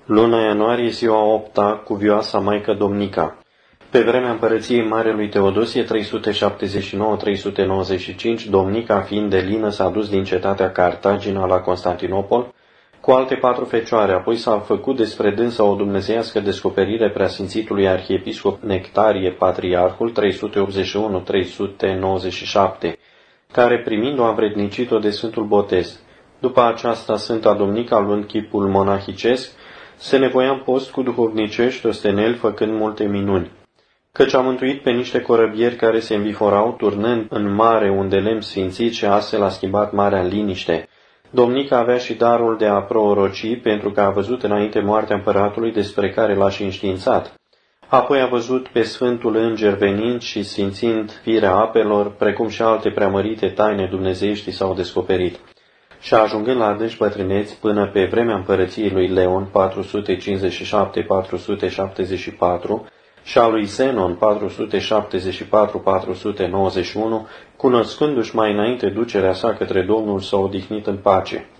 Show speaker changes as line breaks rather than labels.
Luna ianuarie, ziua 8-a, cuvioasa Maică Domnica. Pe vremea împărăției Marelui Teodosie, 379-395, Domnica, fiind de lină, s-a dus din cetatea Cartagina la Constantinopol cu alte 4 fecioare, apoi s-a făcut despre dânsa o dumnezeiască descoperire preasfințitului arhiepiscop Nectarie Patriarhul, 381-397, care primind-o a învrednicit-o de Sfântul Botez. După aceasta, Sfânta Domnica, luând chipul monahicesc, se nevoia în post cu duhovnicești osteneli, făcând multe minuni. Căci a mântuit pe niște corăbieri care se înviforau, turnând în mare un de lemn sfințit și astfel a schimbat marea în liniște. Domnica avea și darul de a proroci, pentru că a văzut înainte moartea împăratului, despre care l-a și înștiințat. Apoi a văzut pe Sfântul Înger venind și sfințind firea apelor, precum și alte preamărite taine dumnezeiești s-au descoperit. Și ajungând la adânci bătrâneți, până pe vremea împărăției lui Leon, 457-474, și a lui Zenon, 474-491, cunoscându-și mai înainte ducerea sa către Domnul, s-a odihnit în pace.